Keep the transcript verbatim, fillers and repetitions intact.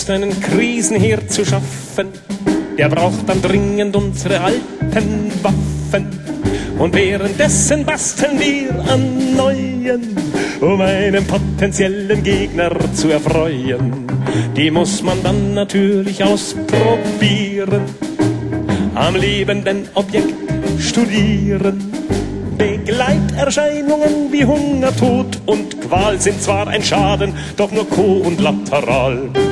einen Krisenherd zu schaffen, der braucht dann dringend unsere alten Waffen. Und währenddessen basteln wir an neuen, um einen potenziellen Gegner zu erfreuen. Die muss man dann natürlich ausprobieren, am lebenden Objekt studieren. Begleiterscheinungen wie Hunger, Tod und Qual sind zwar ein Schaden, doch nur co- und lateral.